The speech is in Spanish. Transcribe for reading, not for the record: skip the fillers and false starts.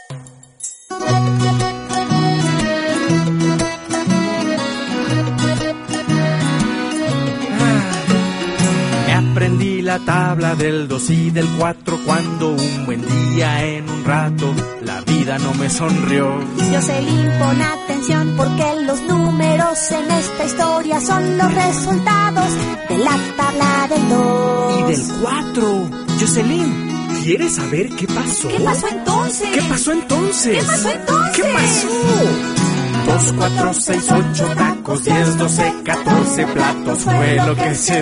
Aprendí la tabla del 2 y del 4 cuando un buen día en un rato la vida no me sonrió. Jocelyn, pon atención porque los números en esta historia son los resultados de la tabla del 2 y del 4. Jocelyn, ¿quieres saber qué pasó? ¿Qué pasó entonces? ¿Qué pasó entonces? ¿Qué pasó entonces? ¿Qué pasó? 2, 4, 6, 8 tacos, 10, 12, 14 platos fue lo que se